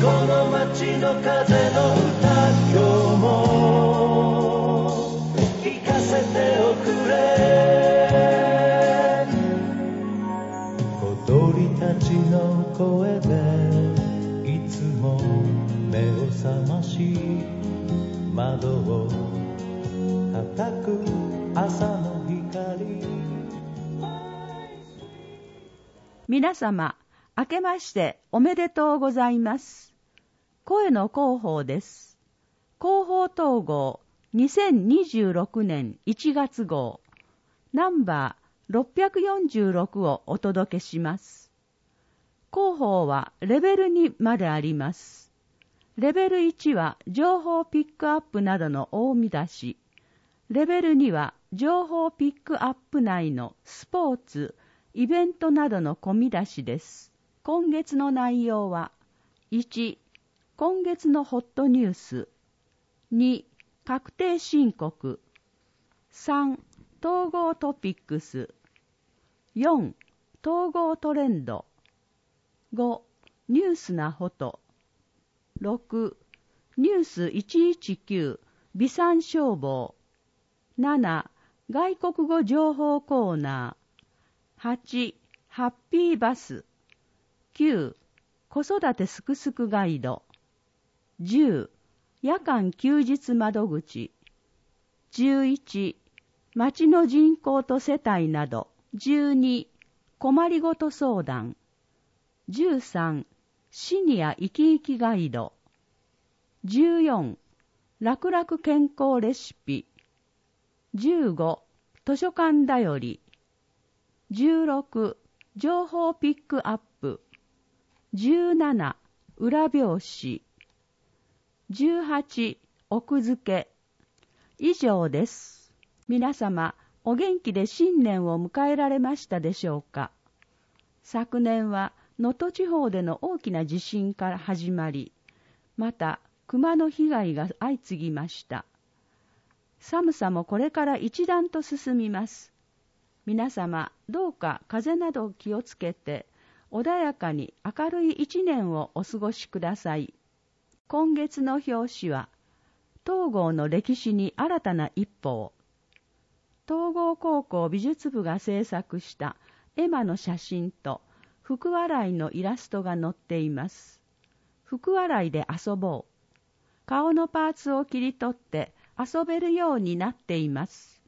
この街の風の歌、今日も聞かせておくれ。小鳥たちの声でいつも目を覚まし、窓を叩く朝の光。 皆様、明けましておめでとうございます。声の広報です。広報統合2026年1月号ナンバー646をお届けします。広報はレベル2まであります。レベル1は情報ピックアップなどの大見出し。レベル2は情報ピックアップ内のスポーツ、イベントなどの込み出しです。今月の内容は、1、今月のホットニュース、2、確定申告、3、統合トピックス、4、統合トレンド、5、ニュースなホト、6、ニュース119、微産消防、7、外国語情報コーナー、8、ハッピーバス、9、子育てすくすくガイド、10、夜間休日窓口、11、町の人口と世帯など、12、困りごと相談、13、シニア生き生きガイド、14、楽々健康レシピ、15、図書館だより、16、情報ピックアップ、17、裏表紙、18、奥付け。以上です。皆様、お元気で新年を迎えられましたでしょうか。昨年は能登地方での大きな地震から始まり、また熊の被害が相次ぎました。寒さもこれから一段と進みます。皆様、どうか風邪など気をつけて、穏やかに明るい一年をお過ごしください。今月の表紙は、東郷の歴史に新たな一歩を。東郷高校美術部が制作した絵馬の写真と福笑いのイラストが載っています。福笑いで遊ぼう。顔のパーツを切り取って遊べるようになっています。